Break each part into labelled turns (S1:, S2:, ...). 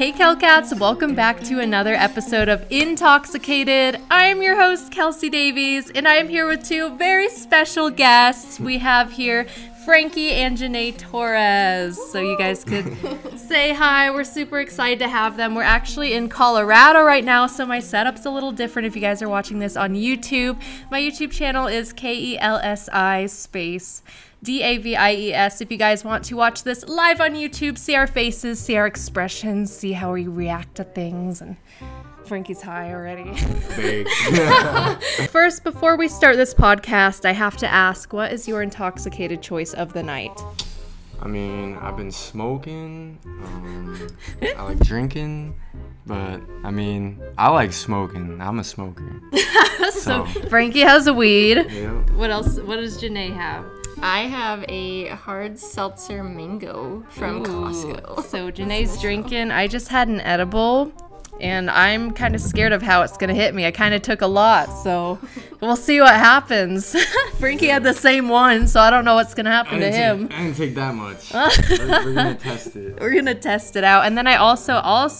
S1: Hey Kelcats, welcome back to another episode of Intoxicated. I am your host, Kelsey Davies, and I am here with two very special guests. We have here Frankie and Janae Torres. So you guys could say hi. We're super excited to have them. We're actually in Colorado right now, so my setup's a little different if you guys are watching this on YouTube. My YouTube channel is KELSI space DAVIES. If you guys want to watch this live on YouTube, see our faces, see our expressions, see how we react to things. And Frankie's high already. First, before we start this podcast, I have to ask, what is your intoxicated choice of the night?
S2: I mean, I've been smoking. I like drinking. But, I mean, I like smoking. I'm a smoker.
S1: So Frankie has a weed.
S2: Yeah.
S1: What else? What does Janae have?
S3: I have a hard seltzer mango from Costco.
S1: So Janae's drinking. I just had an edible, and I'm kind of scared of how it's going to hit me. I kind of took a lot, so we'll see what happens. Frankie had the same one, so I don't know what's going to happen to him.
S2: I didn't take that much. We're going to test it.
S1: We're going to test it out. And then I also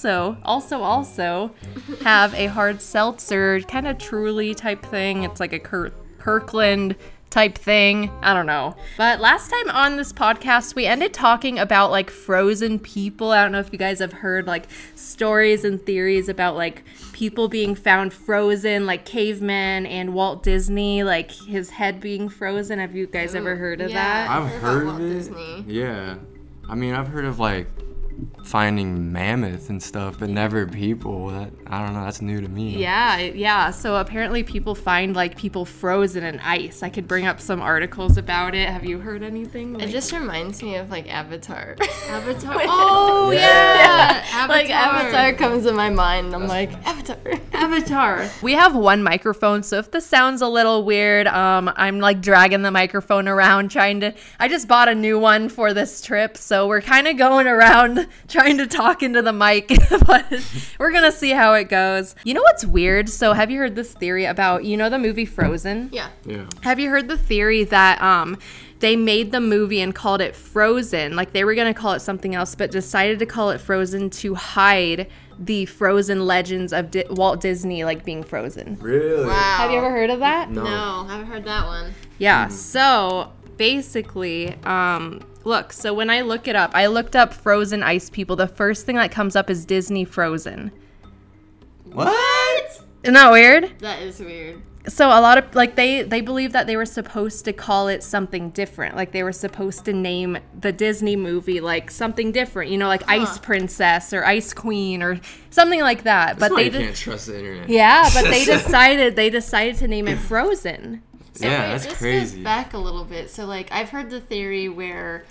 S1: have a hard seltzer, kind of Truly type thing. It's like a Kirkland type thing. I don't know. But last time on this podcast, we ended talking about like frozen people. I don't know if you guys have heard like stories and theories about like people being found frozen, like cavemen and Walt Disney, like his head being frozen. Have you guys ever heard of that?
S2: I've heard of it.
S3: Disney.
S2: Yeah. I mean, I've heard of like finding mammoth and stuff, but never people. I don't know, that's new to me.
S1: Yeah. So apparently people find like people frozen in ice. I could bring up some articles about it. Have you heard anything?
S3: It just reminds me of like Avatar.
S1: Avatar. Oh yeah. Avatar.
S3: Like Avatar comes to my mind. I'm like, Avatar.
S1: We have one microphone, so if this sounds a little weird, I'm like dragging the microphone around I just bought a new one for this trip, so we're kind of going around trying to talk into the mic, but we're gonna see how it goes. You know what's weird? So have you heard this theory about, you know, the movie Frozen?
S3: Yeah.
S1: Have you heard the theory that they made the movie and called it Frozen, like they were gonna call it something else, but decided to call it Frozen to hide the frozen legends of Walt Disney like being frozen?
S2: Really?
S3: Wow.
S1: Have you ever heard of that?
S3: No, I haven't heard that one.
S1: Yeah, so basically, look, so when I look it up, I looked up frozen ice people. The first thing that comes up is Disney Frozen.
S2: What?
S1: Isn't that weird?
S3: That is weird.
S1: So a lot of, like, they believe that they were supposed to call it something different. Like, they were supposed to name the Disney movie, like, something different. You know, like Ice Princess or Ice Queen or something like that.
S2: That's
S1: But
S2: why
S1: they
S2: you can't trust the internet.
S1: Yeah, but they decided to name it Frozen.
S3: So
S2: Yeah,
S3: wait,
S2: that's
S3: this
S2: crazy.
S3: goes back a little bit. So like I've heard the theory where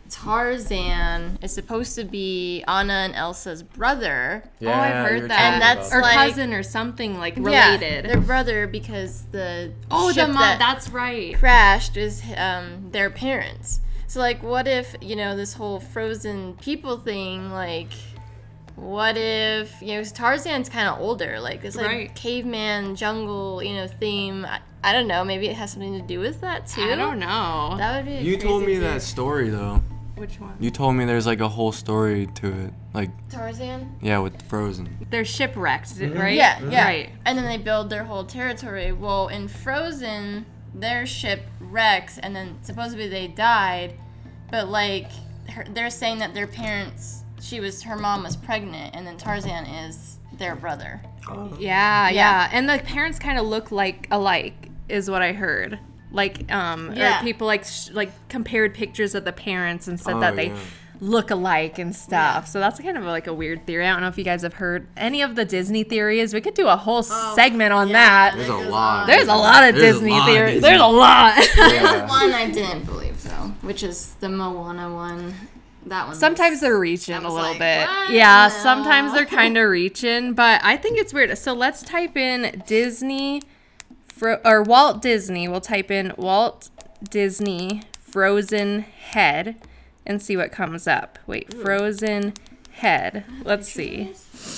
S3: Tarzan is supposed to be Anna and Elsa's brother.
S2: Yeah,
S1: I've
S2: you
S1: heard
S2: were
S1: that.
S2: talking
S3: And that's
S2: about
S1: Or
S3: like-
S1: cousin or something, like,
S3: Yeah,
S1: related.
S3: their brother, because the ship
S1: the mom,
S3: that
S1: that's right.
S3: crashed is their parents. So like, what if, you know, this whole frozen people thing, like, what if, you know, 'cause Tarzan's kind of older, like this like
S1: Right.
S3: caveman jungle, you know, theme. I don't know, maybe it has something to do with that too.
S1: I don't know.
S3: That would be a
S2: You
S3: crazy
S2: told me
S3: theory.
S2: that story, though.
S1: Which one?
S2: You told me there's like a whole story to it. Like,
S3: Tarzan?
S2: yeah, with Frozen.
S1: They're shipwrecked, right?
S3: Yeah.
S1: Right.
S3: And then they build their whole territory. Well, in Frozen, their ship wrecks, and then supposedly they died, but like they're saying that their parents, her mom was pregnant, and then Tarzan is their brother.
S1: Yeah. And the parents kind of look like alike, is what I heard. Like, or people like compared pictures of the parents and said that they look alike and stuff. So that's kind of like a weird theory. I don't know if you guys have heard any of the Disney theories. We could do a whole segment on that.
S2: There's a lot.
S1: There's a lot of
S2: There's a
S1: Disney
S2: lot of
S1: theories.
S2: Disney.
S1: There's a lot.
S2: Yeah.
S3: One I didn't believe though, which is the Moana one. That one.
S1: Sometimes
S3: was-
S1: they're reaching
S3: I
S1: a
S3: was
S1: little
S3: like,
S1: bit.
S3: what?
S1: Yeah,
S3: No.
S1: sometimes they're kind of reaching, but I think it's weird. So let's type in Disney or Walt Disney. We'll type in Walt Disney Frozen Head and see what comes up. Wait, Frozen Head. Let's see.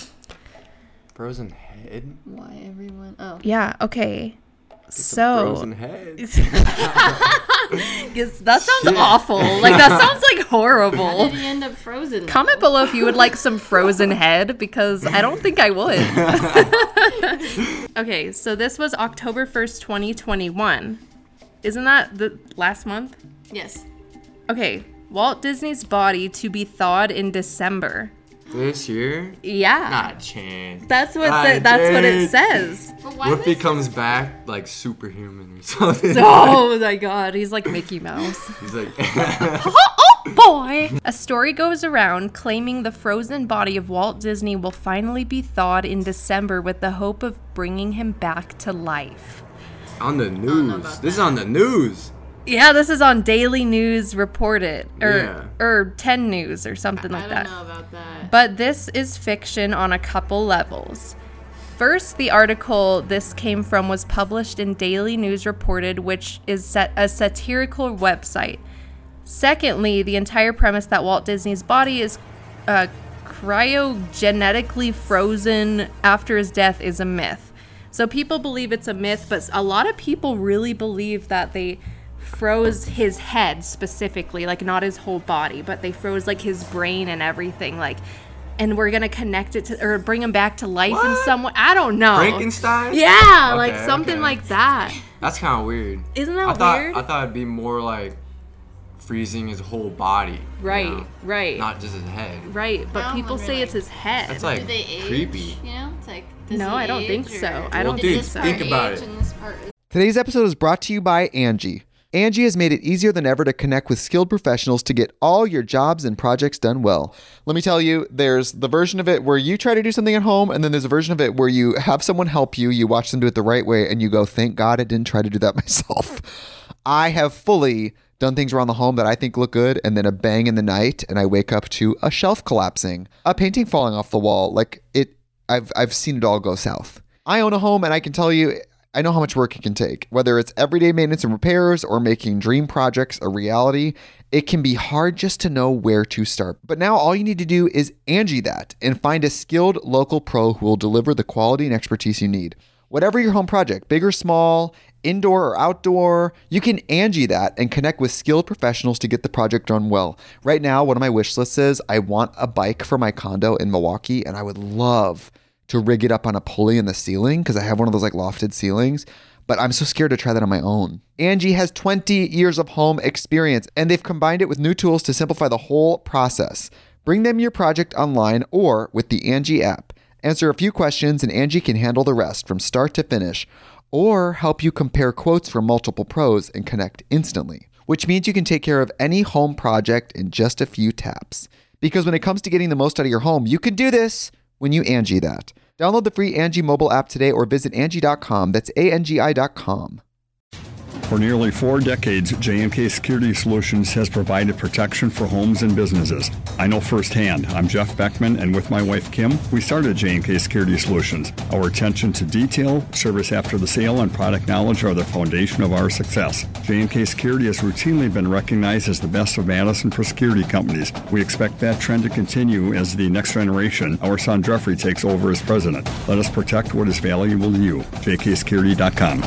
S2: Frozen head?
S3: Why everyone? Oh.
S1: Yeah, okay.
S2: It's a frozen head.
S1: That sounds awful. Like, that sounds like horrible.
S3: How did he end up frozen?
S1: Comment below if you would like some frozen head, because I don't think I would. Okay, so this was October 1st, 2021. Isn't that the last month?
S3: Yes.
S1: Okay, Walt Disney's body to be thawed in December.
S2: This year?
S1: Yeah.
S2: Not a chance.
S1: That's what
S2: Not a
S1: that's what it
S2: chance.
S1: says.
S3: But why
S2: What if he
S3: was
S2: comes back like superhuman or something?
S1: Oh my god, he's like Mickey Mouse.
S2: He's like,
S1: Oh boy! A story goes around claiming the frozen body of Walt Disney will finally be thawed in December with the hope of bringing him back to life.
S2: on the
S3: know
S2: news.
S3: about
S2: This is
S3: that.
S2: on the news.
S1: Yeah, this is on Daily News Reported,
S2: Yeah.
S1: or 10 News or something like
S3: I
S1: that.
S3: don't know about that.
S1: But this is fiction on a couple levels. First, the article this came from was published in Daily News Reported, which is a satirical website. Secondly, the entire premise that Walt Disney's body is cryogenetically frozen after his death is a myth. So people believe it's a myth, but a lot of people really believe that they froze his head specifically, like not his whole body, but they froze like his brain and everything, like, and we're gonna connect it to or bring him back to life in
S2: What?
S1: some way. I don't know.
S2: Frankenstein?
S1: Yeah,
S2: Okay,
S1: like something
S2: okay.
S1: like that.
S2: That's kind of weird.
S1: Isn't
S2: I
S1: that
S2: thought,
S1: weird?
S2: I thought it'd be more like freezing his whole body. you
S1: Right,
S2: know?
S1: right,
S2: Not just his head.
S1: right. But
S3: I'm
S1: people say
S3: wondering,
S1: it's his head.
S2: That's like
S3: Do they age?
S2: creepy.
S3: You know, it's like. Does
S1: No,
S3: he
S1: I don't think
S3: age,
S1: so.
S3: or
S1: I don't
S3: did
S2: think
S3: this
S2: so.
S3: part
S2: Think about
S3: age
S2: it.
S3: and this part-
S4: Today's episode is brought to you by Angie. Angie has made it easier than ever to connect with skilled professionals to get all your jobs and projects done well. Let me tell you, there's the version of it where you try to do something at home, and then there's a version of it where you have someone help you, you watch them do it the right way, and you go, thank God I didn't try to do that myself. I have fully done things around the home that I think look good, and then a bang in the night, and I wake up to a shelf collapsing, a painting falling off the wall. Like I've seen it all go south. I own a home, and I can tell you, I know how much work it can take. Whether it's everyday maintenance and repairs or making dream projects a reality, it can be hard just to know where to start. But now all you need to do is Angie that and find a skilled local pro who will deliver the quality and expertise you need. Whatever your home project, big or small, indoor or outdoor, you can Angie that and connect with skilled professionals to get the project done well. Right now, one of my wish lists is I want a bike for my condo in Milwaukee, and I would love to rig it up on a pulley in the ceiling because I have one of those like lofted ceilings, but I'm so scared to try that on my own. Angie has 20 years of home experience, and they've combined it with new tools to simplify the whole process. Bring them your project online or with the Angie app. Answer a few questions and Angie can handle the rest from start to finish, or help you compare quotes from multiple pros and connect instantly, which means you can take care of any home project in just a few taps. Because when it comes to getting the most out of your home, you can do this when you Angie that. Download the free Angie mobile app today or visit Angie.com. That's ANGI.com.
S5: For nearly 4 decades, J&K Security Solutions has provided protection for homes and businesses. I know firsthand. I'm Jeff Beckman, and with my wife Kim, we started J&K Security Solutions. Our attention to detail, service after the sale, and product knowledge are the foundation of our success. J&K Security has routinely been recognized as the best of Madison for security companies. We expect that trend to continue as the next generation, our son Jeffrey, takes over as president. Let us protect what is valuable to you. JKSecurity.com.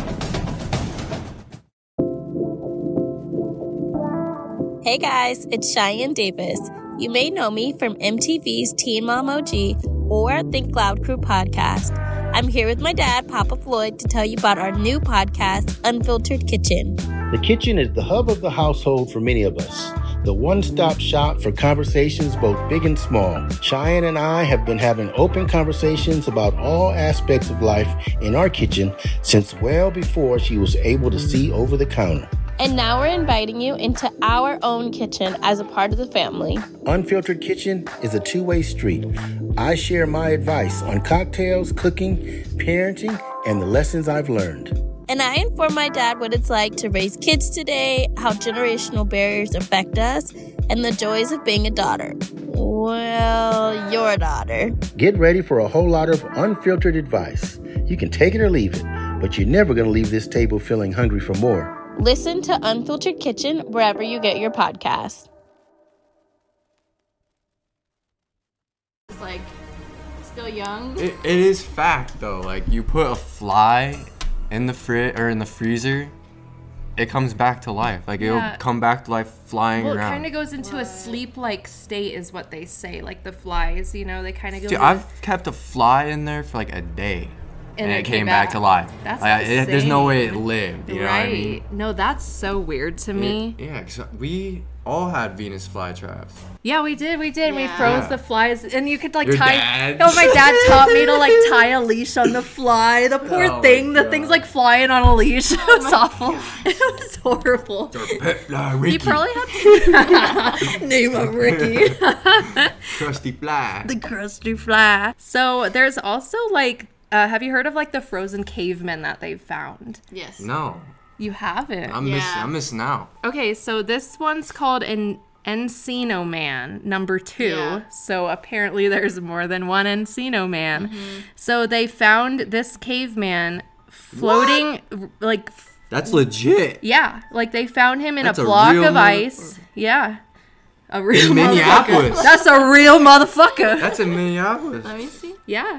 S6: Hey guys, it's Cheyenne Davis. You may know me from MTV's Teen Mom OG or Think Loud Crew podcast. I'm here with my dad, Papa Floyd, to tell you about our new podcast, Unfiltered Kitchen.
S7: The kitchen is the hub of the household for many of us. The one-stop shop for conversations both big and small. Cheyenne and I have been having open conversations about all aspects of life in our kitchen since well before she was able to see over the counter.
S6: And now we're inviting you into our own kitchen as a part of the family.
S7: Unfiltered Kitchen is a two-way street. I share my advice on cocktails, cooking, parenting, and the lessons I've learned.
S6: And I inform my dad what it's like to raise kids today, how generational barriers affect us, and the joys of being a daughter. Well, your daughter.
S7: Get ready for a whole lot of unfiltered advice. You can take it or leave it, but you're never going to leave this table feeling hungry for more.
S6: Listen to Unfiltered Kitchen wherever you get your podcasts.
S3: It's like still young.
S2: It is fact though. Like you put a fly in the in the freezer, it comes back to life. Like
S1: Yeah.
S2: it'll come back to life flying
S1: Well, it
S2: around.
S1: kind of goes into a sleep-like state, is what they say. Like the flies, you know, they kind of go.
S2: Dude,
S1: into-
S2: I've kept a fly in there for like a day, and
S1: it
S2: it came back to life.
S1: That's
S2: There's no way it
S1: insane.
S2: lived. You know
S1: right?
S2: what I mean?
S1: No, that's so weird to me.
S2: Yeah, 'cause we all had Venus flytraps.
S1: Yeah, we did. We
S3: Yeah.
S1: froze
S2: Yeah.
S1: the flies, and you could like
S2: Your
S1: tie.
S2: dad?
S1: No, my dad taught me to like tie a leash on the fly. The poor
S2: Oh my
S1: thing. The
S2: God.
S1: thing's like flying on a leash. It was awful. It was horrible.
S2: Our pet fly, Ricky.
S1: He probably had name of Ricky.
S2: Crusty fly.
S1: The crusty fly. So there's also like, have you heard of like the frozen cavemen that they've found?
S3: Yes.
S2: No,
S1: You haven't.
S2: I'm missing out.
S1: Okay, so this one's called an Encino Man number 2.
S3: Yeah.
S1: So apparently there's more than one Encino Man.
S3: Mm-hmm.
S1: So they found this caveman floating like
S2: That's legit.
S1: yeah, like they found him in
S2: That's
S1: a
S2: a
S1: block
S2: real
S1: of ice. Yeah. A real
S2: In
S1: motherfucker.
S2: Minneapolis.
S1: That's a real motherfucker.
S2: That's in Minneapolis.
S3: Let me see.
S1: Yeah.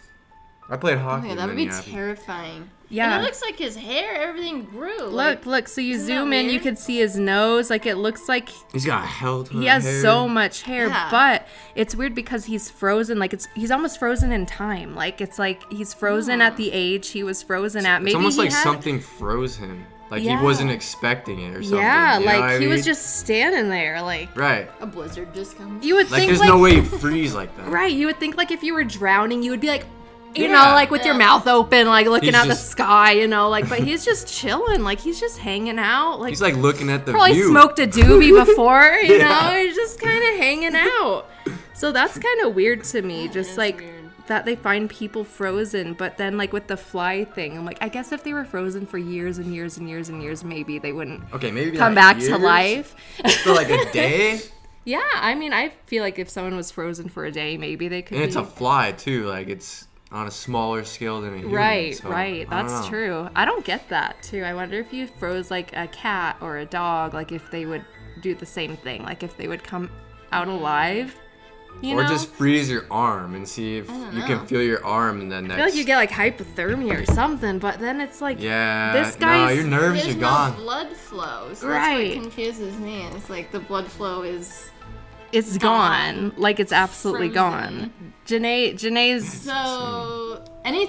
S2: I played hockey
S3: Okay,
S2: in
S3: that would be
S2: Minneapolis.
S3: terrifying.
S1: Yeah.
S3: And it looks like his hair, everything grew.
S1: Look, so you
S3: isn't that
S1: zoom in, you
S3: weird?
S1: can see his nose. Like, it looks like
S2: He's got a hell ton
S1: he
S2: of
S1: has
S2: hair.
S1: so much hair,
S3: Yeah.
S1: but it's weird because he's frozen. Like, he's almost frozen in time. Like, it's like he's frozen at the age he was frozen at. Maybe
S2: It's almost
S1: he
S2: like
S1: had-
S2: something froze him. Like
S1: Yeah.
S2: he wasn't expecting it or something.
S1: Yeah,
S2: you know
S1: like
S2: what I
S1: he was
S2: mean?
S1: just standing there. Like,
S2: Right.
S3: A blizzard just comes.
S1: you would
S2: Like
S1: think
S2: there's
S1: like
S2: no way he'd freeze like that.
S1: right. You would think like if you were drowning, you would be like. You
S2: Yeah.
S1: know, like with your
S3: Yeah.
S1: mouth open, like looking
S2: He's
S1: at the
S2: just-
S1: sky, you know, like, but he's just chilling, like he's just hanging out, like
S2: He's like looking at the
S1: probably
S2: view.
S1: smoked a doobie before, you
S2: Yeah.
S1: know, he's just kind of hanging out. So that's kind of weird to me, just
S3: is
S1: like
S3: weird.
S1: that they find people frozen, but then like with the fly thing, I'm like, I guess if they were frozen for years and years and years and years, maybe they wouldn't
S2: Okay, maybe
S1: come
S2: like
S1: back to
S2: years?
S1: life.
S2: For like a day,
S1: Yeah, I mean, I feel like if someone was frozen for a day, maybe they could
S2: and it's
S1: be.
S2: a fly too. Like it's on a smaller scale than a human.
S1: Right,
S2: so,
S1: right.
S2: I don't
S1: That's
S2: know.
S1: true. I don't get that too. I wonder if you froze like a cat or a dog, like if they would do the same thing, like if they would come out alive. You
S2: Or
S1: know?
S2: just freeze your arm and see if you can feel your arm in the next.
S1: I feel like you get like hypothermia or something, but then it's like
S2: Yeah.
S1: this
S2: No,
S1: guy's-
S2: your nerves
S3: There's
S2: are
S3: no
S2: gone.
S3: blood flow, so
S1: Right.
S3: that's what confuses me. It's like the blood flow is
S1: it's gone. Like it's absolutely
S3: Frozen.
S1: gone. Janae's
S3: so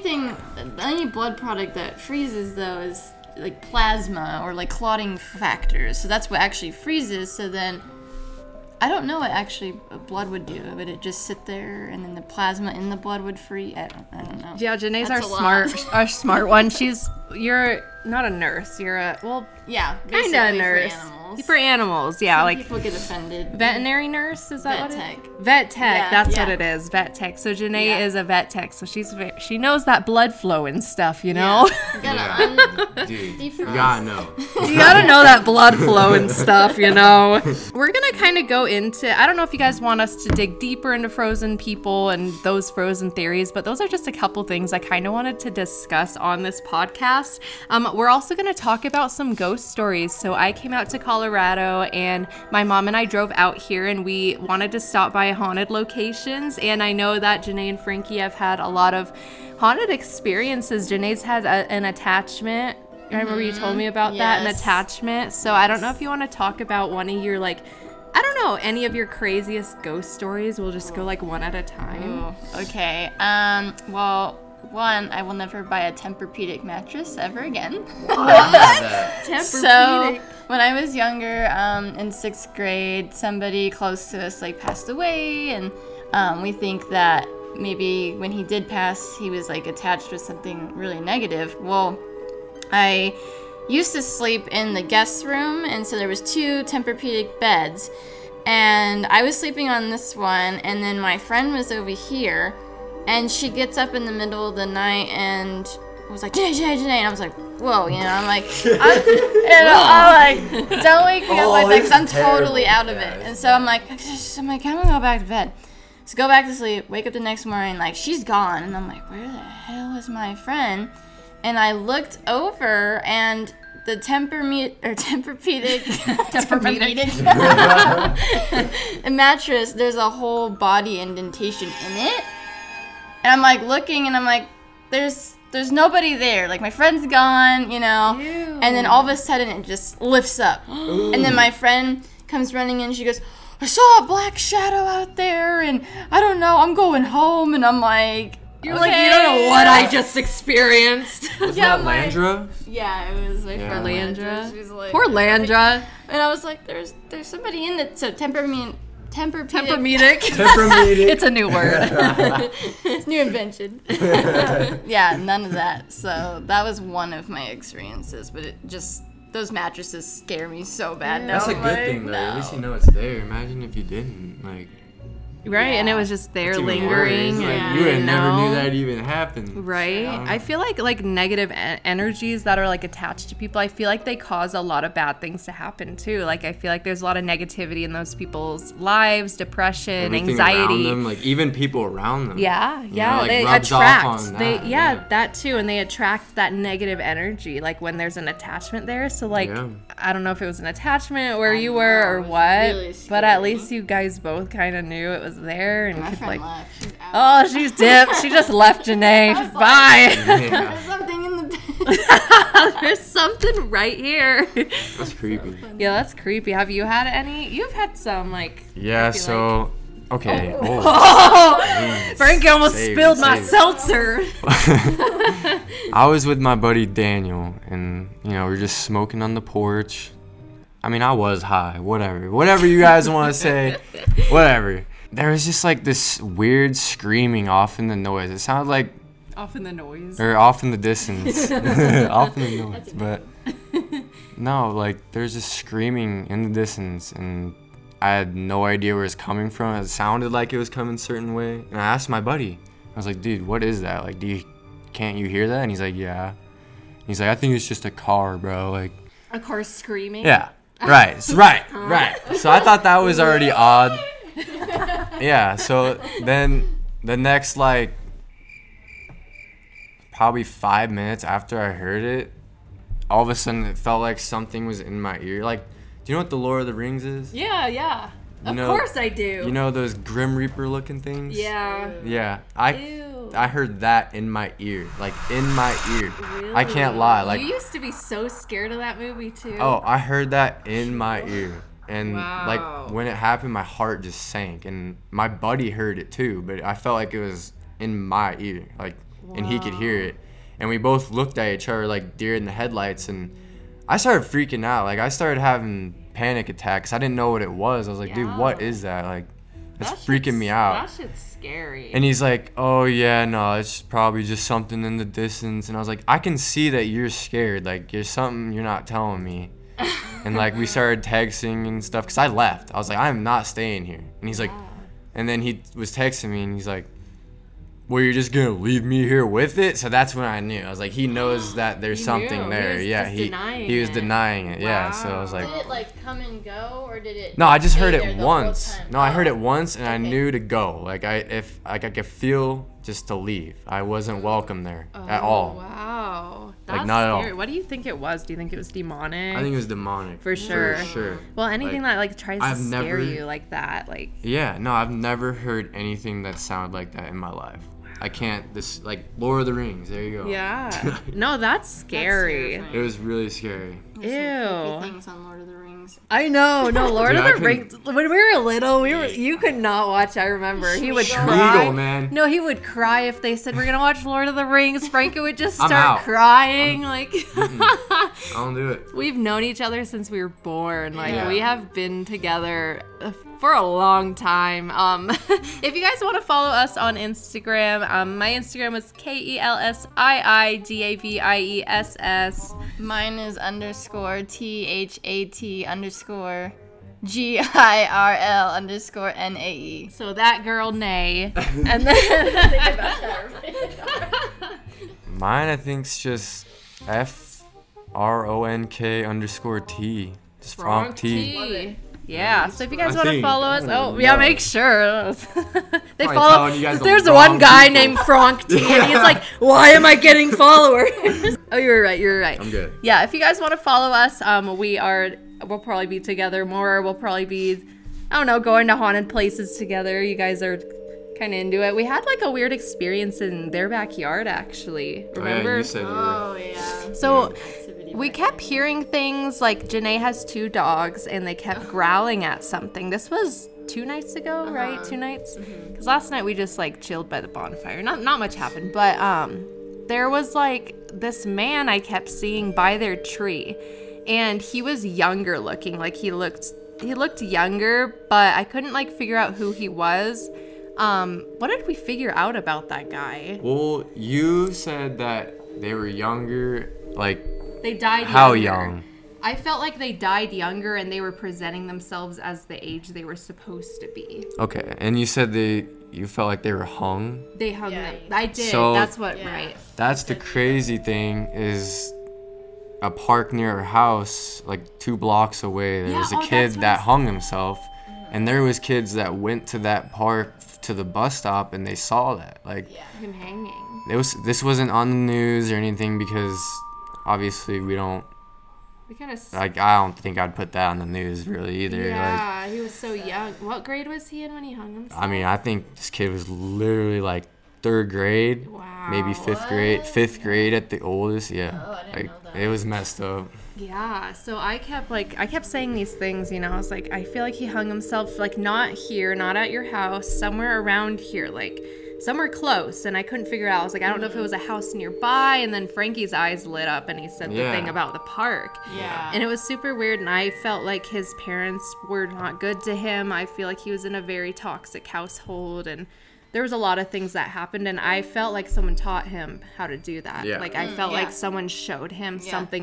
S3: any blood product that freezes though is like plasma or like clotting factors. So that's what actually freezes. So then I don't know what actually blood would do. Would it just sit there and then the plasma in the blood would freeze? I don't know.
S1: yeah, Janae's
S3: That's
S1: our
S3: a lot.
S1: smart one. You're not a nurse. You're a
S3: Yeah,
S1: kind of a
S3: basically
S1: nurse.
S3: for animals.
S1: For animals, yeah,
S3: Some
S1: like
S3: people get offended.
S1: veterinary nurse, is that
S3: Vet
S1: what
S3: tech.
S1: Vet tech,
S3: Yeah,
S1: that's what
S3: yeah.
S1: it is. Vet tech. So Janae
S3: Yeah.
S1: is a vet tech, so she knows that blood flow and stuff, you know.
S3: You gotta
S2: Yeah. Dude, you
S3: defrost.
S2: gotta know.
S1: You gotta know that blood flow and stuff, you know. We're gonna kind of go into. I don't know if you guys want us to dig deeper into frozen people and those frozen theories, but those are just a couple things I kind of wanted to discuss on this podcast. We're also gonna talk about some ghost stories. So I came out to Colorado, and my mom and I drove out here, and we wanted to stop by haunted locations. And I know that Janae and Frankie have had a lot of haunted experiences. Janae's had an attachment. I remember you told me about that, an
S3: Yes.
S1: attachment. So I don't know if you want to talk about one of your, like, I don't know, any of your craziest ghost stories. We'll just go like one at a time.
S3: Ooh, okay. Well, one, I will never buy a Tempur-Pedic mattress ever again. So when I was younger, in 6th grade, somebody close to us like passed away, and we think that maybe when he did pass, he was like attached with something really negative. Well, I used to sleep in the guest room, and so there was 2 Tempur-Pedic beds, and I was sleeping on this one, and then my friend was over here, and she gets up in the middle of the night and was like, Janae, and I was like, whoa, you know, I'm like, I'm like, don't wake me up like that, because I'm totally out of it. And so I'm like, I'm gonna go back to bed. So go back to sleep, wake up the next morning, like, she's gone. And I'm like, where the hell is my friend? And I looked over, and the Tempur-Pedic mattress, there's a whole body indentation in it. And I'm like looking, and I'm like, there's there's nobody there. Like, my friend's gone, you know.
S1: Ew.
S3: And then all of a sudden, it just lifts up. And then my friend comes running in. She goes, I saw a black shadow out there, and I don't know. I'm going home. And I'm like,
S1: You're like, you don't know what I just experienced.
S2: Was
S3: Yeah,
S2: that
S3: my-
S2: Landra?
S3: yeah, it was my
S2: Yeah.
S3: friend
S1: Landra.
S3: She was like,
S1: Poor Landra.
S3: And I was like, there's somebody in the Tempur-Pedic.
S1: Tempermedic.
S2: Temperamented.
S1: It's a new word.
S3: It's new invention. Yeah, none of that. So that was one of my experiences, but it just, those mattresses scare me so bad now.
S2: That's a
S3: I'm
S2: good
S3: like,
S2: thing, though.
S3: no.
S2: At least you know it's there. Imagine if you didn't. Like,
S1: Right, and it
S3: Yeah.
S1: was just there
S2: it's even
S1: lingering.
S2: worse. Like,
S1: and
S2: you would never
S1: know.
S2: knew that even happened.
S1: Right. I feel like negative energies that are like attached to people, I feel like they cause a lot of bad things to happen too. Like I feel like there's a lot of negativity in those people's lives, depression,
S2: Everything around
S1: anxiety.
S2: them, like even people around them.
S1: Yeah,
S2: You
S1: yeah,
S2: know, like,
S1: they
S2: rubs off
S1: attract.
S2: on
S1: They
S2: that,
S1: yeah,
S2: yeah.
S1: that too, and they attract that negative energy. Like when there's an attachment there. So like,
S2: Yeah.
S1: I don't know if it was an attachment where you
S3: know,
S1: were or
S3: it was
S1: what,
S3: really
S1: but at
S3: scary.
S1: least you guys both kind of knew it was there and
S3: My
S1: could
S3: friend
S1: like.
S3: left. She's out.
S1: Oh, she's dipped. She just left Janae. She's bye.
S2: Yeah,
S3: There's something in the bed.
S1: There's something right here.
S2: that's creepy.
S1: Yeah, that's creepy. Have you had any? You've had some, like.
S2: Yeah,
S1: I feel
S2: so okay. Oh.
S1: Oh, Frankie almost
S2: Save it,
S1: spilled my
S2: save it.
S1: seltzer.
S2: I was with my buddy Daniel, and we were just smoking on the porch. I mean, I was high. Whatever you guys want to say, whatever. There was just like this weird screaming off in the noise. It sounded like,
S1: Off in the noise.
S2: or off in the distance, off in the noise. But no, like there's just screaming in the distance, and I had no idea where it's coming from. It sounded like it was coming a certain way, and I asked my buddy. I was like, "Dude, what is that? Like, can't you hear that?" And he's like, "Yeah." He's like, "I think it's just a car, bro." Like,
S1: A car screaming.
S2: yeah, right, right. So I thought that was already odd. Yeah. So then the next like probably 5 minutes after I heard it, all of a sudden it felt like something was in my ear. Like, do you know what the Lord of the Rings is?
S1: Yeah.
S2: You
S1: Of
S2: know-
S1: course I do.
S2: You know those Grim Reaper looking things?
S1: Yeah.
S2: Yeah.
S1: Ew.
S2: I heard that in my ear. Like in my ear. I can't lie. Like,
S1: you used to be so scared of that movie too.
S2: oh, I heard that in my ear. And
S1: Wow.
S2: like when it happened, my heart just sank. And my buddy heard it too, but I felt like it was in my ear. Like, and he could hear it. And we both looked at each other like deer in the headlights. And I started freaking out. Like, I started having panic attacks. I didn't know what it was. I was like, dude, what is that? Like, it's freaking me out.
S1: That shit's scary.
S2: And he's like, oh, yeah, no, it's probably just something in the distance. And I was like, I can see that you're scared. Like, there's something you're not telling me. And, like, we started texting and stuff. Because I left. I was like, I'm not staying here. And he's like, and then he was texting me. And he's like, well, you're just going to leave me here with it? So that's when I knew. I was like, he knows that there's
S1: He
S2: something
S1: knew.
S2: there.
S1: He was
S2: Yeah,
S1: just
S2: he was denying it. Yeah, so I was like,
S3: Did it like come and go, or did it?
S2: no, I just
S3: stay
S2: heard
S3: there
S2: it
S3: the whole
S2: once.
S3: time?
S2: No, I heard
S3: Oh.
S2: it once, and I
S3: Okay.
S2: knew to go. Like I could feel just to leave. I wasn't welcome there at all.
S1: Wow. That's
S2: Like, not at all.
S1: scary. What do you think it was? Do you think it was demonic?
S2: I think it was demonic.
S1: For sure.
S2: For sure.
S1: Well, anything
S2: Like,
S1: that like tries
S2: I've
S1: to scare
S2: never-
S1: you like that, like
S2: Yeah, no, I've never heard anything that sounded like that in my life. I can't. This like Lord of the Rings. There you go.
S1: yeah. No, that's scary.
S3: terrifying.
S2: It was really scary.
S3: There's some creepy
S1: Ew.
S3: things on Lord of the Rings.
S1: I know. No, Lord
S2: Dude,
S1: of
S2: I
S1: the
S2: couldn't-
S1: Rings. When we were little, you could not watch. I remember he would
S3: Schmeagle.
S1: cry.
S2: Schmeagle, man.
S1: No, he would cry if they said we're gonna watch Lord of the Rings. Frankie would just
S2: I'm
S1: start
S2: out.
S1: crying. Like
S2: I don't do it.
S1: we've known each other since we were born. Like
S2: Yeah.
S1: we have been together for a long time. If you guys want to follow us on Instagram, my Instagram is KELSIIDAVIESS.
S3: Mine is _THAT_GIRL_NAE.
S1: So that girl Nay. And then
S2: Mine, I think, is just FRONK_T. Just Frank T.
S1: Yeah, so if you guys
S2: I
S1: want to
S2: think.
S1: follow us,
S2: I don't
S1: oh yeah,
S2: know.
S1: make sure. They
S2: Probably
S1: follow.
S2: telling you guys the
S1: There's
S2: wrong
S1: one guy
S2: people.
S1: named Frank T, and he's like, "Why am I getting followers?" Oh, you're right. You're right.
S2: I'm good.
S1: Yeah, if you guys want to follow us, we'll probably be together more. We'll probably be, I don't know, going to haunted places together. You guys are kind of into it. We had like a weird experience in their backyard, actually. Remember?
S2: Oh, yeah, you said you were.
S3: Oh, yeah.
S1: So we kept hearing things like Janae has 2 dogs and they kept growling at something. This was 2 nights ago, right? 2 nights? Because last night we just like chilled by the bonfire. Not much happened, but there was like this man I kept seeing by their tree, and he was younger looking. Like he looked younger, but I couldn't like figure out who he was. What did we figure out about that guy?
S2: Well, you said that they were younger, like
S1: They died
S2: how
S1: younger.
S2: young?
S1: I felt like they died younger and they were presenting themselves as the age they were supposed to be.
S2: Okay, and you said you felt like they were hung.
S1: They hung
S3: Yeah,
S1: them.
S3: you-
S1: I did.
S2: So-
S1: That's what,
S3: Yeah.
S1: right.
S2: That's the crazy thing is a park near our house, like 2 blocks away, there
S1: Yeah,
S2: was a
S1: oh,
S2: kid
S1: that's what
S2: that
S1: I-
S2: hung himself, and there was kids that went to that park to the bus stop and they saw that. Like
S1: Him hanging.
S2: this wasn't on the news or anything because obviously we don't
S1: We kind of.
S2: like I don't think I'd put that on the news really either. Like
S1: Yeah, he was so young. What grade was he in when he hung himself?
S2: I mean, I think this kid was literally like 3rd grade,
S1: Wow.
S2: maybe 5th grade, 5th grade at the oldest. Yeah,
S3: Oh, I didn't
S2: like
S3: know that.
S2: it was messed up.
S1: Yeah, so I kept saying these things, you know. I was like, I feel like he hung himself, like not here, not at your house, somewhere around here, like somewhere close. And I couldn't figure out. I was like, I don't know if it was a house nearby. And then Frankie's eyes lit up and he said the
S2: Yeah.
S1: thing about the park.
S3: Yeah.
S1: And it was super weird, and I felt like his parents were not good to him. I feel like he was in a very toxic household, and there was a lot of things that happened, and I felt like someone taught him how to do that.
S2: Yeah.
S1: Like I felt
S3: yeah.
S1: like someone showed him
S3: Yeah.
S1: something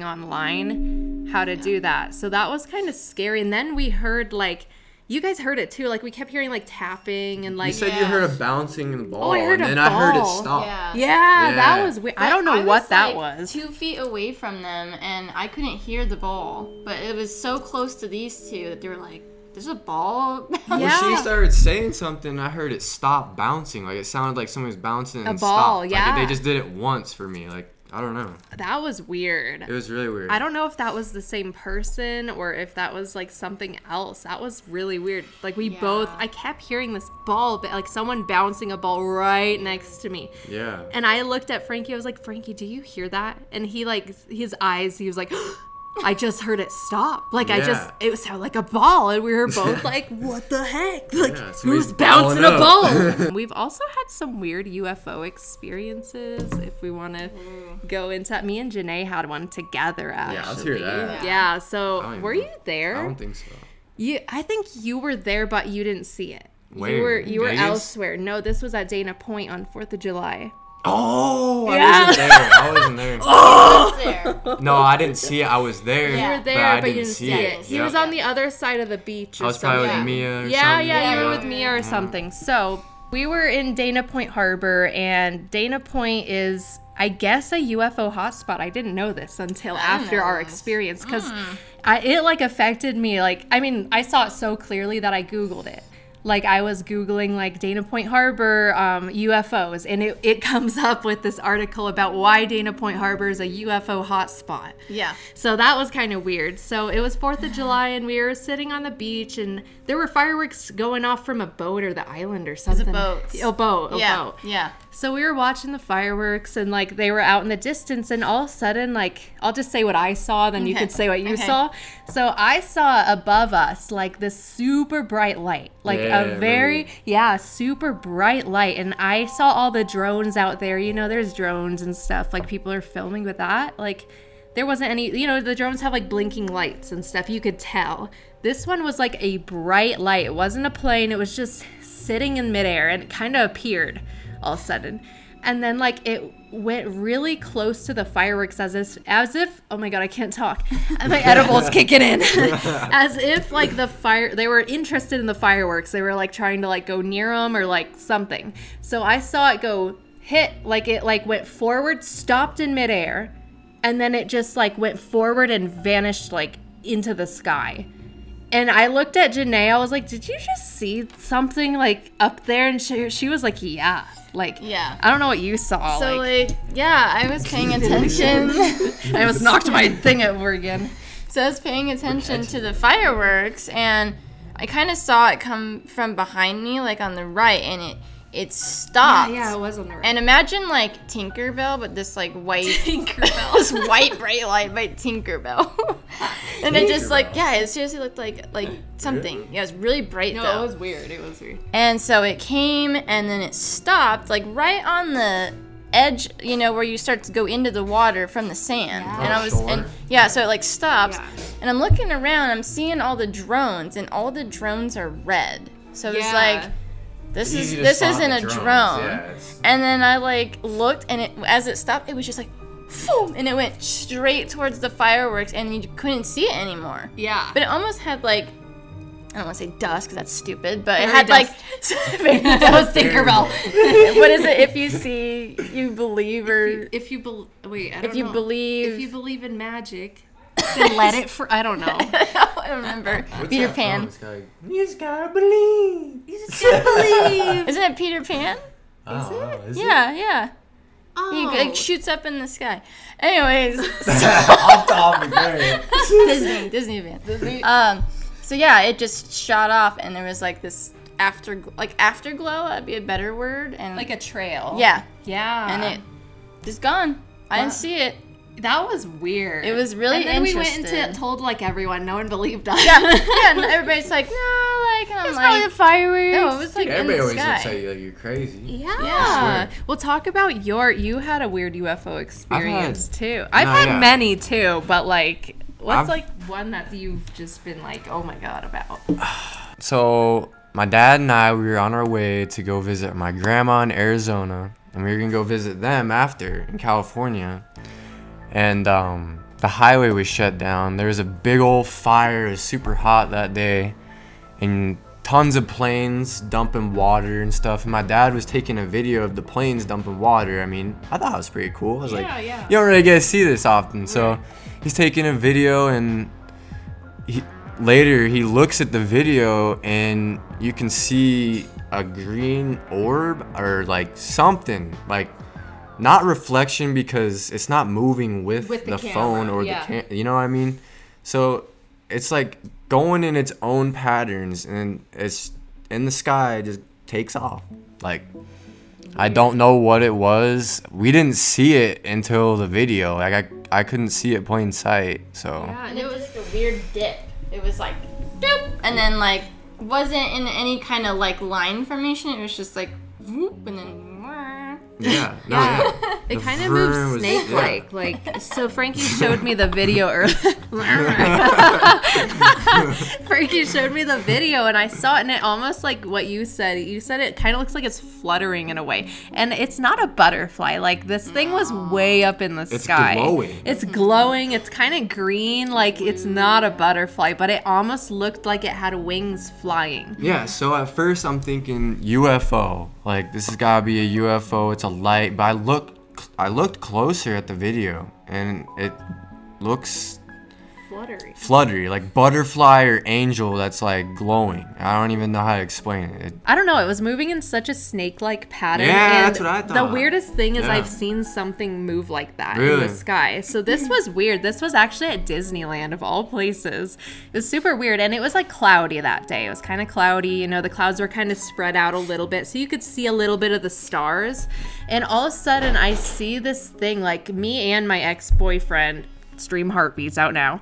S1: online how to do that. So that was kind of scary. And then we heard like, you guys heard it too. Like we kept hearing like tapping and like.
S2: You said you heard a bouncing in the ball,
S1: I heard
S2: and
S1: a
S2: then I heard it
S1: ball.
S2: stop.
S3: Yeah.
S1: Yeah, that
S2: Yeah.
S1: was weird. I don't know what that
S3: like,
S1: was.
S3: 2 feet away from them, and I couldn't hear the ball, but it was so close to these two that they were like, "There's a ball."
S2: When
S1: Yeah.
S2: she started saying something, I heard it stop bouncing. Like it sounded like somebody was bouncing and
S1: ball,
S2: stopped.
S1: yeah.
S2: Like they just did it once for me. Like I don't know.
S1: That was weird.
S2: It was really weird.
S1: I don't know if that was the same person or if that was like something else. That was really weird. Like we both, I kept hearing this ball, like someone bouncing a ball right next to me.
S2: Yeah.
S1: And I looked at Frankie. I was like, Frankie, do you hear that? And he like, his eyes, he was like, I just heard it stop. Like
S2: Yeah.
S1: it sounded like a ball. And we were both like, what the heck? Like
S2: Yeah,
S1: who's
S2: somebody's
S1: bouncing a
S2: balling
S1: ball? We've also had some weird UFO experiences. If we want to go into that. Me and Janae had one together actually.
S2: Yeah, let's hear that.
S1: Yeah, so
S2: I don't even
S1: were
S2: know.
S1: you there?
S2: I don't think so.
S1: I think you were there, but you didn't see it.
S2: Where?
S1: You were
S2: Vegas?
S1: elsewhere. No, this was at Dana Point on 4th of July.
S2: Oh,
S1: Yeah.
S2: I wasn't there. I wasn't there.
S3: there.
S2: No, I didn't see it. I was there.
S3: You were
S1: You were there,
S2: but I
S1: but you didn't see it. He
S2: Yep.
S1: was on the other side of the beach or
S2: I was probably
S1: something.
S2: with Mia or
S1: Yeah,
S2: something.
S1: yeah, you were
S3: Yeah.
S1: with Mia or something. So we were in Dana Point Harbor, and Dana Point is, I guess, a UFO hotspot. I didn't know this until after our experience because it like affected me. Like, I mean, I saw it so clearly that I Googled it. Like I was Googling like Dana Point Harbor UFOs, and it comes up with this article about why Dana Point Harbor is a UFO hotspot.
S3: Yeah.
S1: So that was kind of weird. So it was 4th of July, and we were sitting on the beach, and there were fireworks going off from a boat or the island or something.
S3: boat.
S1: A boat. A
S3: Yeah.
S1: boat.
S3: Yeah.
S1: So we were watching the fireworks, and like they were out in the distance, and all of a sudden, like I'll just say what I saw, then you
S3: Okay.
S1: could say what you
S3: Okay.
S1: saw. So I saw above us like this super bright light, like
S2: Yeah,
S1: a very super bright light, and I saw all the drones out there. You know, there's drones and stuff, like people are filming with that. Like there wasn't any, you know, the drones have like blinking lights and stuff. You could tell. This one was like a bright light. It wasn't a plane. It was just sitting in midair, and it kind of appeared all of a sudden. And then like it went really close to the fireworks as if oh my god, I can't talk. My edible's kicking in. As if like they were interested in the fireworks. They were like trying to like go near them or like something. So I saw it go hit, like it like went forward, stopped in midair, and then it just like went forward and vanished like into the sky. And I looked at Janae, I was like, did you just see something like up there? And she was like, yeah. Like,
S3: Yeah.
S1: I don't know what you saw.
S3: So I was paying attention.
S1: I almost knocked my thing over again.
S3: So I was paying attention to the fireworks, and I kind of saw it come from behind me, like on the right, and it stopped.
S1: Yeah, it was on the right.
S3: And imagine like Tinkerbell, but this like white
S1: Tinkerbell.
S3: this white bright light by Tinkerbell. And it just like, yeah, it seriously looked like something. Yeah, it was really bright
S1: No,
S3: though.
S1: it was weird. It was weird.
S3: And so it came and then it stopped like right on the edge, you know, where you start to go into the water from the sand.
S1: Yeah.
S3: And I was
S2: Shore.
S3: and yeah, so it like stops.
S1: Yeah.
S3: And I'm looking around, I'm seeing all the drones and all the drones are red. So it was
S1: Yeah.
S3: like this
S2: Easy to
S3: isn't
S2: spot
S3: a
S2: the drones.
S3: drone.
S2: Yeah, it's-
S3: And then I like looked and as it stopped, it was just like boom, and it went straight towards the fireworks and you couldn't see it anymore.
S1: Yeah.
S3: But it almost had like, I don't want to say dust because that's stupid, but it
S1: Fairy
S3: had
S1: dust.
S3: like fairy dust.
S1: Tinkerbell.
S3: What is it? If you see, you believe, or
S1: If you believe, wait, I don't
S3: if you
S1: know.
S3: believe,
S1: If you believe in magic, then let it. I don't know.
S3: I don't remember.
S2: What's
S3: Peter
S2: that
S3: Pan.
S2: from? It's like, you just gotta believe.
S3: Isn't it Peter Pan?
S2: Is
S3: Yeah, yeah. He
S1: Oh,
S3: like shoots up in the sky. Anyways,
S2: Off topic, right?
S3: Disney van. So yeah, it just shot off, and there was like this afterglow. That'd be a better word, and
S1: like a trail.
S3: yeah,
S1: Yeah.
S3: and it just gone. I didn't see it.
S1: That was weird.
S3: It was really
S1: and then we
S3: interesting.
S1: went and told like everyone. No one believed us.
S3: Yeah, yeah. And everybody's like, no, like, and I'm
S1: It's
S3: like,
S1: probably the fireworks.
S3: no, it was like in
S2: Everybody
S3: the
S2: always looks
S3: sky.
S2: at you like you're crazy.
S1: Yeah.
S3: Yeah.
S1: Well, talk about you had a weird UFO experience too. I've
S2: No,
S1: had
S2: yeah.
S1: many too, but like, what's
S2: I've-
S1: like one that you've just been like, oh my God, about?
S2: So my dad and I, we were on our way to go visit my grandma in Arizona, and we were gonna go visit them after in California. And the highway was shut down. There was a big old fire. It was super hot that day, and tons of planes dumping water and stuff. And my dad was taking a video of the planes dumping water. I mean, I thought it was pretty cool. I was like,
S1: yeah.
S2: you don't really get to see this often. So he's taking a video, and later he looks at the video, and you can see a green orb or like something, like not reflection because it's not moving with
S1: With the
S2: the phone
S1: camera,
S2: or
S1: yeah.
S2: the you know what I mean? So it's like going in its own patterns, and it's in the sky, just takes off. Like, I don't know what it was. We didn't see it until the video. Like I couldn't see it plain sight. So
S1: Yeah,
S3: And it was a weird dip. It was like, doop, and then like wasn't in any kind of like line formation. It was just like, whoop, and then.
S2: yeah, no, yeah.
S1: It
S2: The
S1: kind of
S2: vrr
S1: moves
S2: was-
S1: snake-like. Like, so Frankie showed me the video earlier. Frankie showed me the video, and I saw it, and it almost like what you said. You said it kind of looks like it's fluttering in a way, and it's not a butterfly. Like, this thing was way up in the sky.
S2: glowing.
S1: It's glowing. It's kind of green. Like, it's not a butterfly, but it almost looked like it had wings flying.
S2: Yeah, so at first I'm thinking UFO. Like, this has got to be a UFO. It's a light. But I looked closer at the video, and it looks
S1: Fluttery.
S2: fluttery, like butterfly or angel that's like glowing. I don't even know how to explain it.
S1: I don't know. It was moving in such a snake-like pattern.
S2: Yeah,
S1: and
S2: that's what I
S1: The
S2: thought.
S1: weirdest thing is
S2: Yeah.
S1: I've seen something move like that in
S2: Really?
S1: the sky. So this was weird. This was actually at Disneyland of all places. It was super weird, and it was like cloudy that day. It was kind of cloudy. You know, the clouds were kind of spread out a little bit, so you could see a little bit of the stars. And all of a sudden, I see this thing. Like, me and my ex-boyfriend. Stream Heartbeats out now.